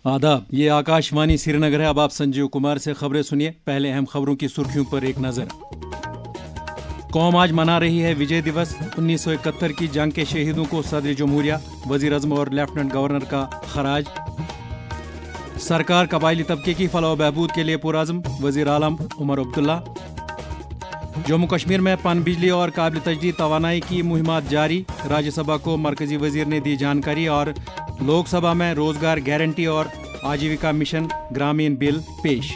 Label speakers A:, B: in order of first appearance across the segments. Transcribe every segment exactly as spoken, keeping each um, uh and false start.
A: आदाब, ये आकाशवाणी श्रीनगर है। अब आप संजीव कुमार से खबरें सुनिए। पहले अहम खबरों की सुर्खियों पर एक नजर। कौम आज मना रही है विजय दिवस। उन्नीस सौ इकहत्तर की जंग के शहीदों को सदर जमहूरिया, वजीर आज़म और लेफ्टिनेंट गवर्नर का खराज। सरकार कबायली तबके की फलाह बहबूद के लिए पुरअज़्म, वजीर आलम उमर अब्दुल्ला। जम्मू कश्मीर में पन बिजली और काबिल तजदीद तवानाई की मुहिमात जारी, राज्यसभा को मरकजी वजीर ने दी जानकारी। और लोकसभा में रोजगार गारंटी और आजीविका मिशन ग्रामीण बिल पेश।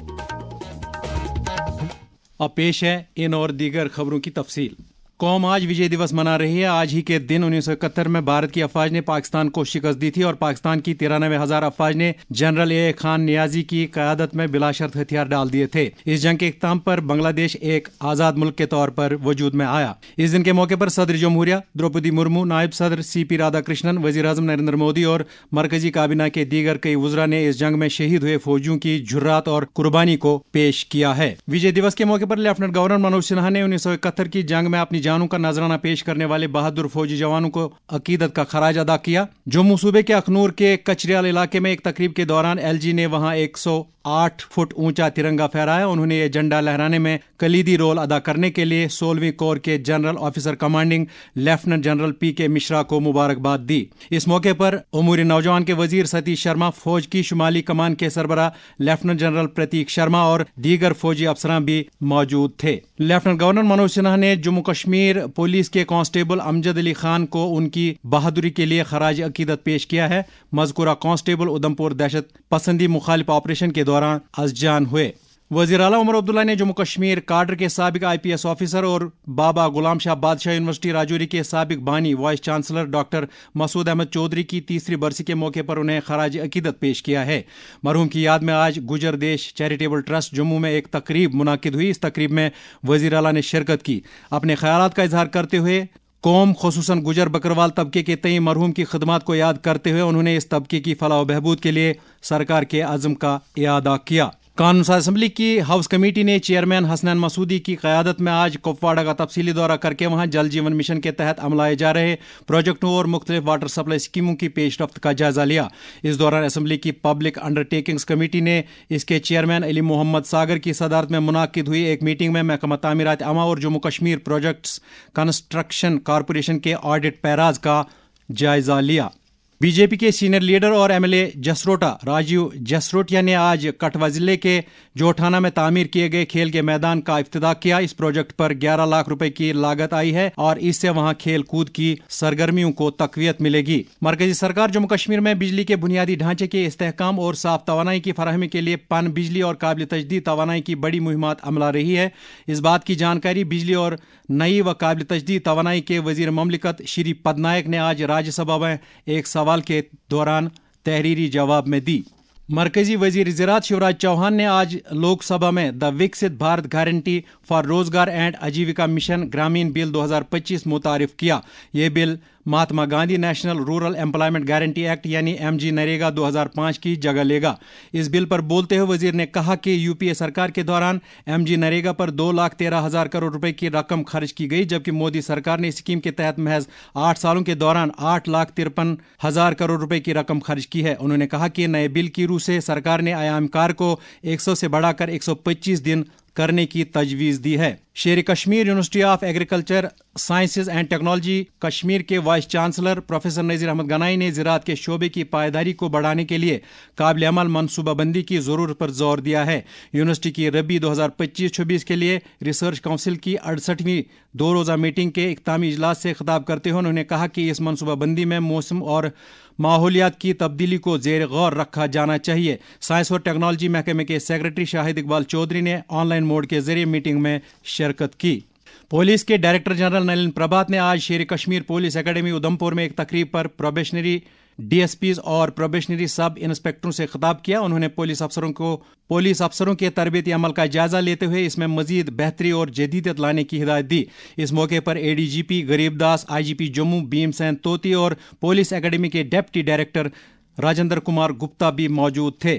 A: अब पेश है इन और दीगर खबरों की तफसील। कौम आज विजय दिवस मना रही है। आज ही के दिन उन्नीस सौ इकहत्तर में भारत की अफवाज ने पाकिस्तान को शिकस्त दी थी और पाकिस्तान की तिरानवे हजार अफवाज ने जनरल ए खान नियाजी की क़यादत में बिलाशर्त हथियार डाल दिए थे। इस जंग के इख्तिताम पर बांग्लादेश एक आज़ाद मुल्क के तौर पर वजूद में आया। इस दिन के मौके पर सदर जमहूरिया द्रौपदी मुर्मू, नायब सदर सी पी राधाकृष्णन, वजीर आज़म नरेंद्र मोदी और मरकजी काबीना के दीगर कई वज़रा ने इस जंग में शहीद हुए फौजियों की जुर्रात और कुर्बानी को पेश किया है। विजय दिवस के मौके पर लेफ्टिनेंट गवर्नर मनोज सिन्हा ने उन्नीस सौ इकहत्तर की जंग में अपनी जानों का नजराना पेश करने वाले बहादुर फौजी जवानों को अकीदत का खराज अदा किया। जम्मू सूबे के अखनूर के कचरियाल इलाके में एक तकरीब के दौरान एलजी ने वहां एक सौ आठ फुट ऊंचा तिरंगा फहराया। उन्होंने ये झंडा लहराने में कलीदी रोल अदा करने के लिए सोलहवीं कोर के general officer commanding lieutenant general P K Mishra को मुबारकबाद दी। इस मौके पर उमूर नौजवान के वजीर सतीश शर्मा, फौज की शुमाली कमान के सरबराह लेफ्टिनेंट जनरल प्रतीक शर्मा और दीगर फौजी अफसरान भी मौजूद थे। लेफ्टिनेंट गवर्नर मनोज सिन्हा ने जम्मू कश्मीर पुलिस के कांस्टेबल अमजद अली खान को उनकी बहादुरी के लिए खराज अकीदत पेश किया है। मज़कूरा कांस्टेबल उधमपुर दहशत पसंदी मुखालिफ ऑपरेशन के दौरान अज़जान हुए। वज़ीर आला उमर अब्दुल्ला ने जम्मू कश्मीर काडर के साबिक आई पी एस ऑफिसर और बाबा गुलाम शाह बादशाह यूनिवर्सिटी राजौरी के साबिक बानी vice chancellor doctor Masood Ahmad Chaudhary की तीसरी बरसी के मौके पर उन्हें खराज अकीदत पेश किया है। मरहूम की याद में आज गुजर देश चैरिटेबल ट्रस्ट जम्मू में एक तकरीब मुनाकिद हुई। इस तकरीब में वज़ीर आला ने शिरकत की। अपने ख्यालात का इजहार करते हुए कौम खुसूसन गुजर बकरवाल तबके के तई मरहूम की खिदमत को याद करते हुए उन्होंने इस तबके की फलाह बहबूद के लिए सरकार के अज़्म का इयादा किया। कानून साज असम्बली की हाउस कमेटी ने चेयरमैन हसनैन मसूदी की क़यादत में आज कुपवाड़ा का तफसीली दौरा करके वहां जल जीवन मिशन के तहत अमलाए जा रहे प्रोजेक्टों और मुख्तलिफ वाटर सप्लाई स्कीमों की पेशरफ्त का जायजा लिया। इस दौरान असम्बली की पब्लिक अंडरटेकिंग्स कमेटी ने इसके चेयरमैन अली मोहम्मद सागर की सदारत में मुनाकिद हुई एक मीटिंग में महकमा तामीरात अमा और Jammu Kashmir projects construction corporation के ऑडिट पैराज का जायजा लिया। बीजेपी के सीनियर लीडर और एमएलए जसरोटा राजीव जसरोटिया ने आज कठवा जिले के जोठाना में तामीर किए गए खेल के मैदान का इफ्तिताह किया। इस प्रोजेक्ट पर ग्यारह लाख रुपए की लागत आई है और इससे वहां खेल कूद की सरगर्मियों को तकवीत मिलेगी। मरकजी सरकार जम्मू कश्मीर में बिजली के बुनियादी ढांचे के इस्तेहकाम और साफ तवानाई की फराहमी के लिए पन बिजली और काबिल तजदीद तवानाई की बड़ी मुहिमात अमला रही है। इस बात की जानकारी बिजली और नई व काबिल तजदीद तवानाई के वजीर ममलिकत श्री पदनायक ने आज राज्यसभा में एक सवाल के दौरान तहरीरी जवाब में दी। मरकजी वजीर ज़राअत शिवराज चौहान ने आज लोकसभा में the Viksit Bharat guarantee for Rozgar and Ajeevika mission Gramin bill दो हज़ार पच्चीस मुतारिफ किया। यह bill Mahatma Gandhi National Rural Employment Guarantee Act यानी एम जी नरेगा दो हज़ार पाँच की जगह लेगा। इस बिल पर बोलते हुए वजीर ने कहा कि यूपीए सरकार के दौरान एम जी नरेगा पर दो लाख तेरह हजार करोड़ रुपए की रकम खर्च की गई, जबकि मोदी सरकार ने इस स्कीम के तहत महज आठ सालों के दौरान आठ लाख तिरपन हजार करोड़ रुपए की रकम खर्च की है। उन्होंने कहा कि नए बिल की रूह से सरकार ने आयामकार को एक सौ से बढ़ाकर एक सौ पच्चीस दिन करने की तजवीज दी है। Sher Kashmir university of agriculture sciences and technology Kashmir के vice chancellor professor Nazir Ahmad Ganai ने ज़राअत के शोबे की पायदारी को बढ़ाने के लिए काबिल अमल मनसूबाबंदी की ज़रूरत पर जोर दिया है। यूनिवर्सिटी की रबी दो हज़ार पच्चीस छब्बीस के लिए रिसर्च काउंसिल की अड़सठवीं दो रोज़ा मीटिंग के इख्तामी इजलास से खिताब करते हुए उन्होंने कहा कि इस मनसूबाबंदी में मौसम और माहौलियात की तब्दीली को जेर गौर रखा जाना चाहिए। साइंस और टेक्नोलॉजी महकमे के सेक्रेटरी शाहिद इकबाल चौधरी ने ऑनलाइन मोड के जरिए मीटिंग में शिरकत की। पुलिस के डायरेक्टर जनरल नलिन प्रभात ने आज शेर कश्मीर पुलिस एकेडमी उधमपुर में एक तकरीब पर प्रोबेशनरी डीएसपीज और प्रोबेशनरी सब इंस्पेक्टरों से खिताब किया। उन्होंने पुलिस अफसरों को पुलिस अफसरों के तरबियती अमल का जायजा लेते हुए इसमें मजीद बेहतरी और जदीदत लाने की हिदायत दी। इस मौके पर एडीजीपी गरीबदास, आईजीपी जम्मू भीमसेन तोती और पुलिस एकेडमी के डेप्टी डायरेक्टर राजेंद्र कुमार गुप्ता भी मौजूद थे।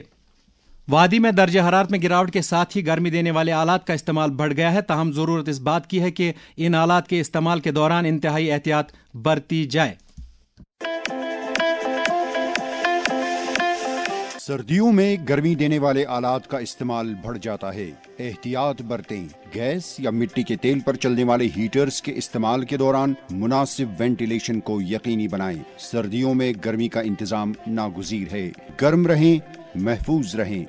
A: वादी में दर्ज हरारत में गिरावट के साथ ही गर्मी देने वाले आलात का इस्तेमाल बढ़ गया है, ताहम ज़रूरत इस बात की है कि इन आलात के इस्तेमाल के दौरान इंतहाई एहतियात बरती जाए।
B: سردیوں میں گرمی دینے والے آلات کا استعمال بڑھ جاتا ہے، احتیاط برتیں۔ گیس یا مٹی کے تیل پر چلنے والے ہیٹرز کے استعمال کے دوران مناسب وینٹیلیشن کو یقینی بنائیں۔ سردیوں میں گرمی کا انتظام ناگزیر ہے، گرم رہیں، محفوظ رہیں۔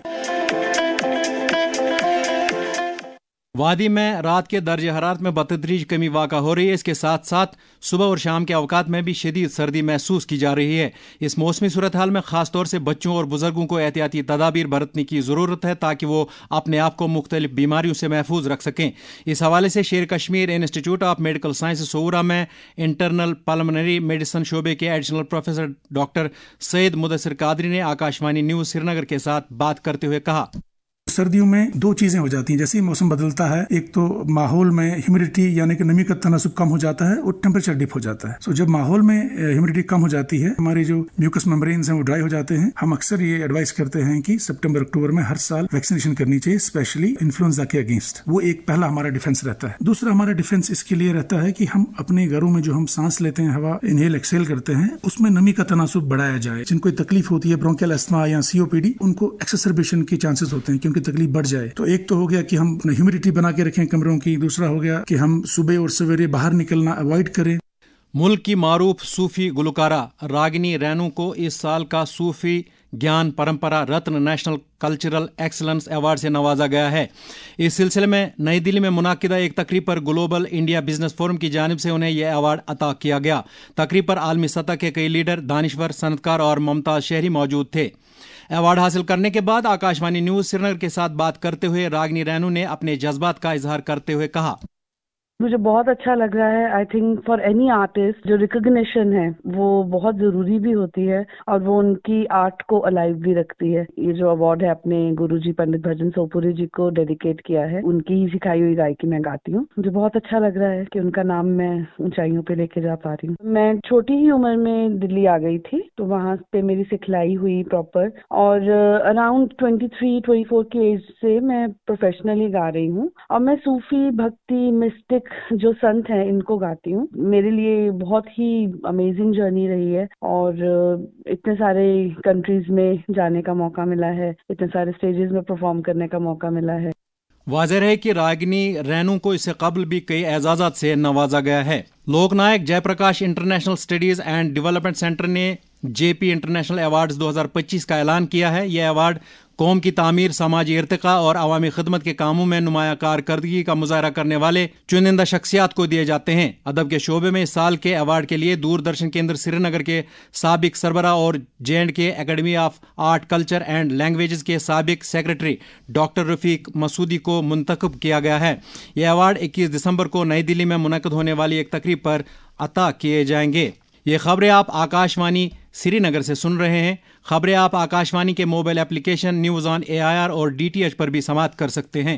A: وادی میں رات کے درجہ حرارت میں بتدریج کمی واقع ہو رہی ہے، اس کے ساتھ ساتھ صبح اور شام کے اوقات میں بھی شدید سردی محسوس کی جا رہی ہے۔ اس موسمی صورتحال میں خاص طور سے بچوں اور بزرگوں کو احتیاطی تدابیر برتنے کی ضرورت ہے تاکہ وہ اپنے آپ کو مختلف بیماریوں سے محفوظ رکھ سکیں۔ اس حوالے سے Sher Kashmir institute of medical science Soura میں انٹرنل پلمنری میڈیسن شعبے کے additional professor doctor Syed Mudassir Qadri نے آکاشوانی نیوز سری نگر کے ساتھ بات کرتے ہوئے کہا،
C: سردیوں میں دو چیزیں ہو جاتی ہیں جیسے ہی موسم بدلتا ہے، ایک تو ماحول میں ہیومیڈیٹی یعنی کہ نمی کا تناسب کم ہو جاتا ہے اور ٹیمپریچر ڈپ ہو جاتا ہے۔ سو جب ماحول میں ہیومیڈیٹی کم ہو جاتی ہے، ہمارے جو میوکس ممبرینز ہیں وہ ڈرائی ہو جاتے ہیں۔ ہم اکثر یہ ایڈوائز کرتے ہیں کہ سپٹمبر اکتوبر میں ہر سال ویکسینیشن کرنی چاہیے، اسپیشلی انفلوئنزا کے اگینسٹ۔ وہ ایک پہلا ہمارا ڈیفینس رہتا ہے۔ دوسرا ہمارا ڈیفینس اس کے لیے رہتا ہے کہ ہم اپنے گھروں میں جو ہم سانس لیتے ہیں، ہوا انہیل ایکسیل کرتے ہیں، اس میں نمی کا تناسب بڑھایا جائے۔ جن کو تکلیف ہوتی ہے برونکیل استھما یا سی او پی ڈی، ان کو ایکسسربیشن کے چانسز ہوتے ہیں کہ ان کی تکلیف بڑھ جائے۔ تو ایک تو ہو گیا کہ ہم ہیومیڈیٹی بنا کے رکھیں کمروں کی، دوسرا ہو گیا کہ ہم صبح اور سویرے باہر نکلنا اوائڈ کریں۔
A: ملک کی معروف صوفی گلوکارہ راگنی رینو کو اس سال کا Sufi Gyan Parampara Ratna national cultural excellence award سے نوازا گیا ہے۔ اس سلسلے میں نئی دلی میں منعقدہ ایک تقریب پر گلوبل انڈیا بزنس فورم کی جانب سے انہیں یہ ایوارڈ عطا کیا گیا۔ تقریب پر عالمی سطح کے کئی لیڈر، دانشور، صنعتکار اور ممتاز شہری موجود تھے۔ ایوارڈ حاصل کرنے کے بعد آکاشوانی نیوز سری نگر کے ساتھ بات کرتے ہوئے راگنی رینو نے اپنے جذبات کا اظہار کرتے ہوئے کہا،
D: مجھے بہت اچھا لگ رہا ہے۔ I think for any artist جو ریکگنیشن ہے وہ بہت ضروری بھی ہوتی ہے اور وہ ان کی آرٹ کو الائیو بھی رکھتی ہے۔ یہ جو ایوارڈ ہے اپنے گرو جی پنڈت بھجن سوپوری جی کو ڈیڈیکیٹ کیا ہے، ان کی ہی سکھائی ہوئی گائکی میں گاتی ہوں۔ مجھے بہت اچھا لگ رہا ہے کہ ان کا نام میں اونچائیوں پہ لے کے جا پا رہی ہوں۔ میں چھوٹی ہی عمر میں دلی آ گئی تھی تو وہاں پہ میری سکھلائی ہوئی پراپر، اور around twenty three twenty four کی ایج سے میں پروفیشنلی گا رہی ہوں، اور میں صوفی، بھکتی، مسٹک جو سنت ہیں ان کو گاتی ہوں۔ میرے لیے بہت ہی امیزنگ جرنی رہی ہے، اور اتنے سارے کنٹریز میں جانے کا موقع ملا ہے، اتنے سارے اسٹیجز میں پرفارم کرنے کا موقع ملا ہے۔
A: واضح ہے کہ راگنی رینو کو اس سے قبل بھی کئی اعزازات سے نوازا گیا ہے۔ Lok Nayak Jai Prakash international studies and development centre نے جے پی انٹرنیشنل ایوارڈز دو ہزار پچیس کا اعلان کیا ہے۔ یہ ایوارڈ قوم کی تعمیر، سماجی ارتقاء اور عوامی خدمت کے کاموں میں نمایاں کارکردگی کا مظاہرہ کرنے والے چنندہ شخصیات کو دیے جاتے ہیں۔ ادب کے شعبے میں اس سال کے ایوارڈ کے لیے دور درشن کیندر سری نگر کے سابق سربراہ اور J and K academy of art, culture and languages کے سابق سیکرٹری ڈاکٹر رفیق مسعودی کو منتخب کیا گیا ہے۔ یہ ایوارڈ اکیس دسمبر کو نئی دلی میں منعقد ہونے والی ایک تقریب پر عطا کیے جائیں گے۔ یہ خبریں آپ آکاشوانی سری نگر سے سن رہے ہیں۔ خبریں آپ آکاشوانی کے mobile application news on A I R اور ڈی ٹی ایچ پر بھی سماعت کر سکتے ہیں۔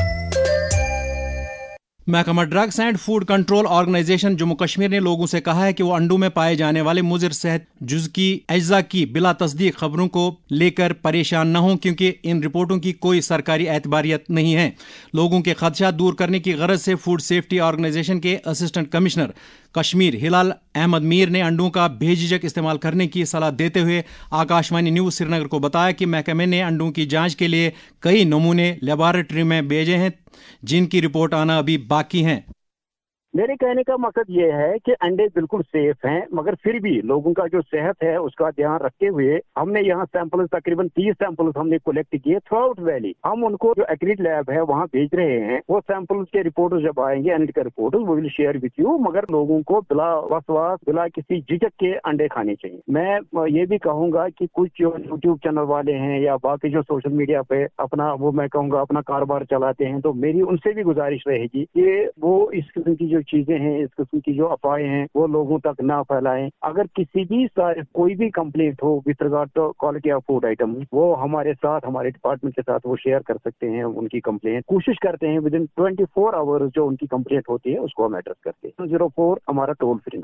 A: محکمہ drugs and food control organisation Jammu Kashmir نے لوگوں سے کہا ہے کہ وہ انڈوں میں پائے جانے والے مضر صحت جزکی اجزاء کی بلا تصدیق خبروں کو لے کر پریشان نہ ہوں، کیونکہ ان رپورٹوں کی کوئی سرکاری اعتباریت نہیں ہے۔ لوگوں کے خدشات دور کرنے کی غرض سے فوڈ سیفٹی آرگنائزیشن کے اسسٹنٹ کمشنر کشمیر ہلال احمد میر نے انڈوں کا بے جھجک استعمال کرنے کی صلاح دیتے ہوئے آکاشوانی نیوز سری نگر کو بتایا کہ محکمے نے انڈوں کی جانچ کے لیے کئی نمونے لیبارٹری میں بھیجے ہیں جن کی رپورٹ آنا ابھی باقی ہیں۔
E: میرے کہنے کا مقصد یہ ہے کہ انڈے بالکل سیف ہیں، مگر پھر بھی لوگوں کا جو صحت ہے اس کا دھیان رکھتے ہوئے ہم نے یہاں سیمپلز تقریباً تیس سیمپلز ہم نے کلیکٹ کیے تھرو آؤٹ ویلی۔ ہم ان کو جو ایکریڈ لیب ہے وہاں بھیج رہے ہیں۔ وہ سیمپلز کے رپورٹس جب آئیں گے، انڈے کے رپورٹس وہ ول شیئر وتھ یو، مگر لوگوں کو بلا وسواس، بلا کسی جھجک کے انڈے کھانے چاہیے۔ میں یہ بھی کہوں گا کہ کچھ جو یوٹیوب چینل والے ہیں یا باقی جو سوشل میڈیا پہ اپنا وہ میں کہوں گا اپنا کاروبار چلاتے ہیں، تو میری ان سے بھی گزارش رہے گی کہ وہ اس قسم کی جو چیزیں ہیں، اس قسم کی جو افواہیں ہیں وہ لوگوں تک نہ پھیلائیں۔ اگر کسی بھی کوئی بھی کمپلینٹ ہو with regard to quality of food item, وہ ہمارے ساتھ ہمارے ڈپارٹمنٹ کے ساتھ وہ شیئر کر سکتے ہیں ان کی کمپلینٹ۔ کوشش کرتے ہیں within twenty four hours جو ان کی کمپلینٹ ہوتی ہے اس کو ہم ایڈریس کرتے ہیں۔ زیرو فور ہمارا ٹول فری نمبر۔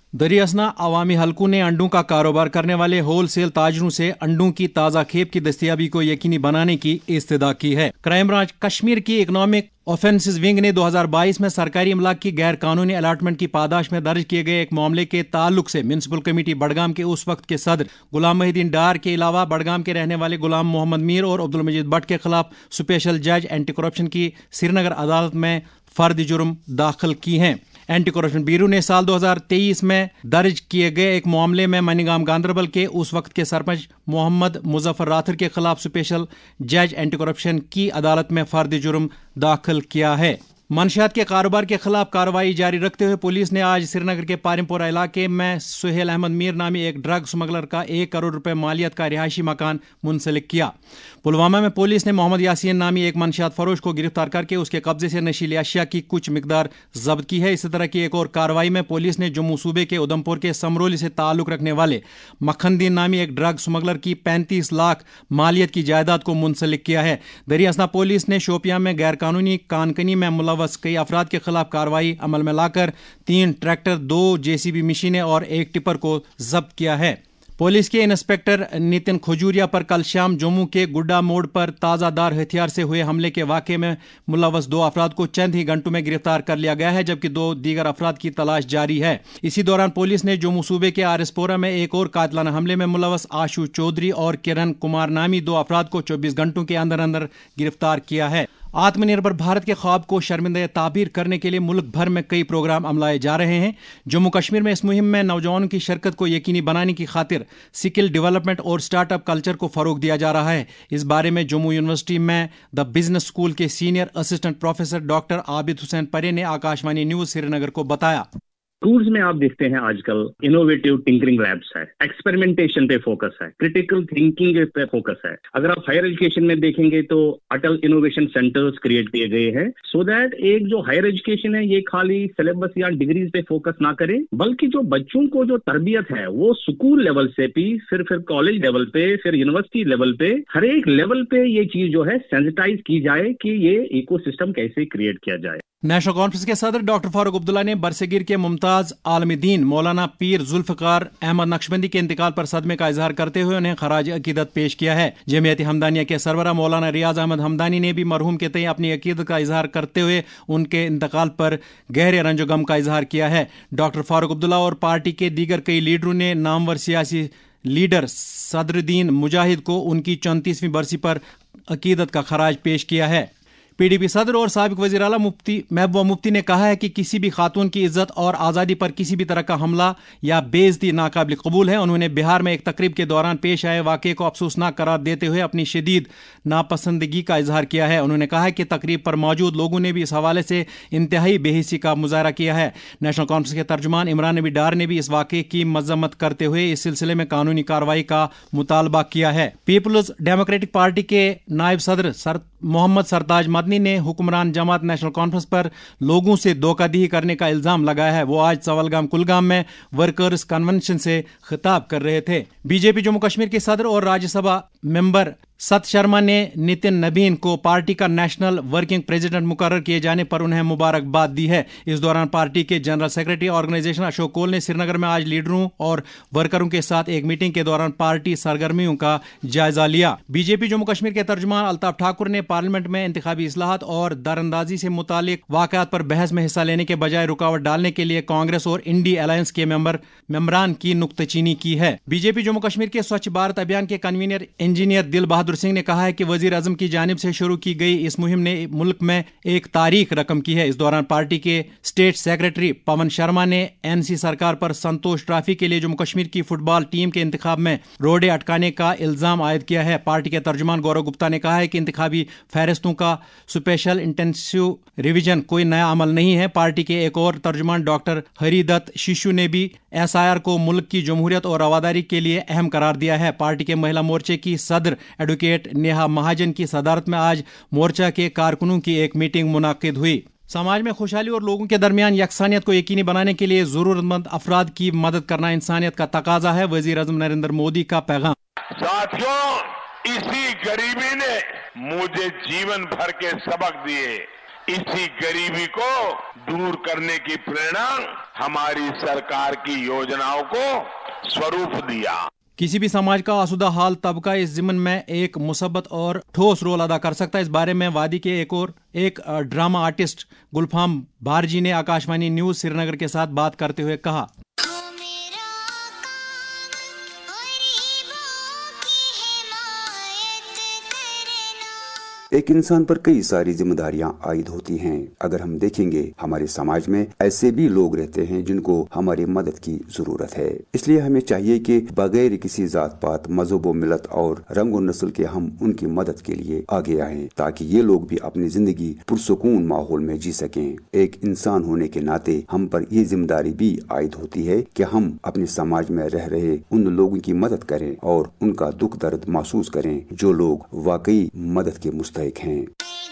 A: दरी असना अवामी हलकों ने अंडों का कारोबार करने वाले होल सेल ताजरों से अंडों की ताज़ा खेप की दस्तयाबी को यकीनी बनाने की इस्तदा की है। क्राइम ब्रांच कश्मीर की इकनॉमिक ऑफेंसेस विंग ने दो हज़ार बाईस में सरकारी इमलाक की गैर कानूनी अलाटमेंट की पादाश में दर्ज किए गए एक मामले के ताल्लुक से म्यूनसिपल कमेटी बडगाम के उस वक्त के सदर गुलाम मोहिद्दीन डार के अलावा बडगाम के रहने वाले गुलाम मोहम्मद मीर और अब्दुल मजीद भट्ट के खिलाफ स्पेशल जज एंटी करप्शन की श्रीनगर अदालत में फर्द जुर्म दाखिल की हैं। एंटी करप्शन ब्यूरो ने साल दो हज़ार तेईस में दर्ज किए गए एक मामले में मनीगाम गांधरबल के उस वक्त के सरपंच मोहम्मद मुजफ्फर राथर के खिलाफ स्पेशल जज एंटी करप्शन की अदालत में फर्द जुर्म दाखिल किया है। मनशियात के कारोबार के खिलाफ कार्रवाई जारी रखते हुए पुलिस ने आज श्रीनगर के पारिमपोरा इलाके में सुहेल अहमद मीर नामी एक ड्रग स्मगलर का एक करोड़ रुपए मालियत का रिहायशी मकान मुंसलिक किया। पुलवामा में पुलिस ने मोहम्मद यासीन नामी एक मनशियात फरोश को गिरफ्तार करके उसके कब्जे से नशीली अशिया की कुछ मिकदार जब्त की है। इसी तरह की एक और कार्रवाई में पुलिस ने जम्मू सूबे के उधमपुर के समरोली से ताल्लुक रखने वाले मखनदीन नामी एक ड्रग स्मगलर की पैंतीस लाख मालियत की जायदाद को मुंसलिक किया है। दरियासना पुलिस ने शोपियां में गैर कानूनी कानकनी में मुलव्वस कई अफराद के खिलाफ कार्रवाई अमल में लाकर तीन ट्रैक्टर, दो जेसीबी मशीनें और एक टिपर को जब्त किया है। पुलिस के इंस्पेक्टर नितिन खजूरिया पर कल शाम जम्मू के गुड्डा मोड़ पर ताज़ादार हथियार से हुए हमले के वाक़े में मुलव्वस दो अफराद को चंद ही घंटों में गिरफ्तार कर लिया गया है, जबकि दो दीगर अफराद की तलाश जारी है। इसी दौरान पुलिस ने जम्मू सूबे के आरएसपोरा में एक और कातिलाना हमले में मुलव्वस आशु चौधरी और किरण कुमार नामी दो अफराद को चौबीस घंटों के अंदर अंदर गिरफ्तार किया है। आत्मनिर्भर भारत के ख्वाब को शर्मिंदा ताबीर करने के लिए मुल्क भर में कई प्रोग्राम अमलाए जा रहे हैं। जम्मू कश्मीर में इस मुहिम में नौजवानों की शिरकत को यकीनी बनाने की खातिर स्किल डेवलपमेंट और स्टार्टअप कल्चर को फरोग दिया जा रहा है। इस बारे में जम्मू यूनिवर्सिटी में द बिजनेस स्कूल के senior assistant professor doctor Abid Hussain Parray ने आकाशवाणी न्यूज श्रीनगर को बताया।
F: टूल्स में आप देखते हैं आजकल इनोवेटिव टिंकरिंग लैब्स है, एक्सपेरिमेंटेशन पे फोकस है, क्रिटिकल थिंकिंग पे फोकस है। अगर आप हायर एजुकेशन में देखेंगे तो अटल इनोवेशन सेंटर्स क्रिएट किए गए हैं सो दैट एक जो हायर एजुकेशन है ये खाली सिलेबस या डिग्रीज पे फोकस ना करे, बल्कि जो बच्चों को जो तरबियत है वो स्कूल लेवल से भी फिर फिर कॉलेज लेवल पे फिर यूनिवर्सिटी लेवल पे हर एक लेवल पे ये चीज जो है सेंसिटाइज की जाए कि ये इकोसिस्टम कैसे क्रिएट किया जाए।
A: नेशनल कॉन्फ्रेंस के सदर डॉक्टर फारूक अब्दुल्ला ने बरसगीर के मुमताज आलमदीन मौलाना पीर जुल्फकार अहमद नक्शबंदी के इंतकाल पर सदमे का इजहार करते हुए उन्हें खराज अकीदत पेश किया है। जमीयत हमदानिया के सरबरा मौलाना रियाज अहमद हमदानी ने भी मरहूम के तय अपनी अकीदत का इजहार करते हुए उनके इंतकाल पर गहरे रंजो गम का इजहार किया है। डॉक्टर फारूक अब्दुल्ला और पार्टी के दीगर कई लीडरों ने नामवर सियासी लीडर सदरुद्दीन मुजाहिद को उनकी चौंतीसवीं बरसी पर अकीदत का खराज पेश किया है। पीडीपी सदर और साबिक वज़ीर आला मुफ्ती महबूबा मुफ्ती ने कहा है कि किसी भी खातून की इज्जत और आज़ादी पर किसी भी तरह का हमला या बेइज्जती नाकाबिल कबूल है। उन्होंने बिहार में एक तकरीब के दौरान पेश आए वाक़े को अफसोसनाक करार देते हुए अपनी शदीद नापसंदगी का इजहार किया है। उन्होंने कहा कि तकरीब पर मौजूद लोगों ने भी इस हवाले से इंतहाई बेहिसी का मुजाहरा किया है। नेशनल कॉन्फ्रेंस के तर्जुमान इमरान नबी डार ने भी इस वाक़े की मजम्मत करते हुए इस सिलसिले में कानूनी कार्रवाई का मुतालबा किया है। पीपल्स डेमोक्रेटिक पार्टी के नायब सदर सर मोहम्मद सरताज मदनी ने हुक्मरान जमात नेशनल कॉन्फ्रेंस पर लोगों से धोखाधड़ी करने का इल्जाम लगाया है। वो आज सवलगाम कुलगाम में वर्कर्स कन्वेंशन से खिताब कर रहे थे। बीजेपी जम्मू कश्मीर के सदर और राज्यसभा मेंबर सत शर्मा ने नितिन नबीन को पार्टी का नेशनल वर्किंग प्रेसिडेंट मुकर्रर किए जाने पर उन्हें मुबारकबाद दी है। इस दौरान पार्टी के general secretary organisation Ashok Koul ने श्रीनगर में आज लीडरों और वर्करों के साथ एक मीटिंग के दौरान पार्टी सरगर्मियों का जायजा लिया। बीजेपी जम्मू कश्मीर के तर्जुमान अल्ताफ ठाकुर ने पार्लियामेंट में इंतखाबी इस्लाहात और दरअंदाजी से मुतालिक वाकयात पर बहस में हिस्सा लेने के बजाय रुकावट डालने के लिए कांग्रेस और इंडी अलायंस के मेंबर मेंबरान की नुक्ताचीनी की है। बीजेपी जम्मू कश्मीर के स्वच्छ भारत अभियान के कन्वीनर इंजीनियर दिल बहादुर सिंह ने कहा है कि वजीर आजम की जानिब से शुरू की गई इस मुहिम ने मुल्क में एक तारीख रकम की है। इस दौरान पार्टी के स्टेट सेक्रेटरी पवन शर्मा ने एनसी सरकार पर संतोष ट्रॉफी के लिए जम्मू कश्मीर की फुटबॉल टीम के इंतखाब में रोडे अटकाने का इल्जाम आयद किया है। पार्टी के तर्जुमान गौरव गुप्ता ने कहा है कि इंतखाबी फहरिस्तों का स्पेशल इंटेंसिव रिवीजन कोई नया अमल नहीं है। पार्टी के एक और तर्जुमान डॉक्टर हरिदत्त शिशु ने भी एस आई आर को मुल्क की जमहूरियत और रवादारी के लिए अहम करार दिया है। पार्टी के महिला मोर्चे की सदर एडवोकेट नेहा महाजन की सदारत में आज मोर्चा के कारकुनों की एक मीटिंग मुनाकिद हुई। समाज में खुशहाली और लोगों के दरमियान यकसानियत को यकीनी बनाने के लिए जरूरतमंद अफराद की मदद करना इंसानियत का तकाजा है, वजीर आजम नरेंद्र मोदी का पैगाम।
G: साथियों, इसी गरीबी ने मुझे जीवन भर के सबक दिए। इसी गरीबी को दूर करने की प्रेरणा हमारी सरकार की योजनाओं को स्वरूप दिया।
A: किसी भी समाज का आसुदा हाल तबका इस ज़िम्न में एक मुसब्बत और ठोस रोल अदा कर सकता है। इस बारे में वादी के एक और एक ड्रामा आर्टिस्ट गुलफाम बारजी ने आकाशवाणी न्यूज श्रीनगर के साथ बात करते हुए कहा,
H: एक इंसान पर कई सारी जिम्मेदारियां आयद होती हैं। अगर हम देखेंगे हमारे समाज में ऐसे भी लोग रहते हैं जिनको हमारी मदद की जरूरत है। इसलिए हमें चाहिए कि बगैर किसी जात पात मजहब व मिलत और रंग व नस्ल के हम उनकी मदद के लिए आगे आएं, ताकि ये लोग भी अपनी जिंदगी पुरसुकून माहौल में जी सकें। एक इंसान होने के नाते हम पर ये जिम्मेदारी भी आयद होती है कि हम अपने समाज में रह रहे उन लोगों की मदद करें और उनका दुख दर्द महसूस करें जो लोग वाकई मदद के मुस्तहिक हैं।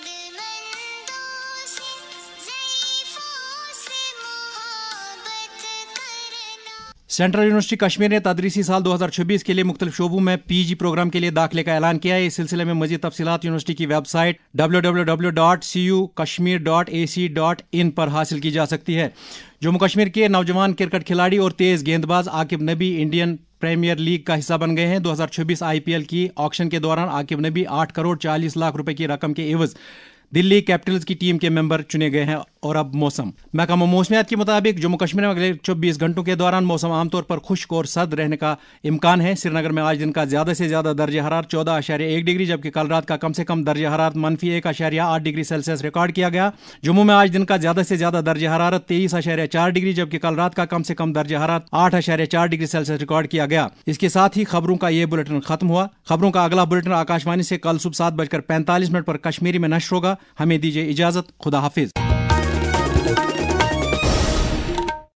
A: सेंट्रल यूनिवर्सिटी कश्मीर ने तदरीसी साल दो हज़ार छब्बीस के लिए मुख्तलिफ शोबों में पीजी प्रोग्राम के लिए दाखिले का ऐलान किया है। इस सिलसिले में मजीद तफसीलात यूनिवर्सिटी की website W W W dot C U Kashmir dot A C dot in पर हासिल की जा सकती है। जम्मू कश्मीर के नौजवान क्रिकेट खिलाड़ी और तेज गेंदबाज आकिब नबी इंडियन प्रीमियर लीग का हिस्सा बन गए हैं। दो हज़ार छब्बीस आईपीएल की ऑक्शन के दौरान आकिब नबी आठ करोड़ चालीस लाख रुपए की रकम के एवज दिल्ली कैपिटल्स की टीम के मेंबर चुने गए हैं। और अब मौसम। महकमा मौसमियात के मुताबिक जम्मू कश्मीर में अगले चौबीस घंटों के दौरान मौसम आमतौर पर खुश्क और सर्द रहने का इम्कान है। श्रीनगर में आज दिन का ज्यादा से ज्यादा दर्जा हरारत चौदह आशार्य एक डिग्री जबकि कल रात का कम से कम दर्जा हरारत मनफी एक आशार्य आठ डिग्री सेल्सियस रिकॉर्ड किया गया। जम्मू में आज दिन का ज्यादा से ज्यादा दर्जा हरारत तेईस आशार्य चार डिग्री जबकि कल रात का कम से कम दर्जा हरारत आठ आशार्य चार डिग्री सेल्सियस रिकॉर्ड किया गया। इसके साथ ही खबरों का ये बुलेटिन खत्म हुआ। खबरों का अगला बुलेटिन आकाशवाणी से कल सुबह सात बजकर पैंतालीस मिनट पर कश्मीरी में नश्र होगा। हमें दीजिए इजाजत। खुदा हाफिज।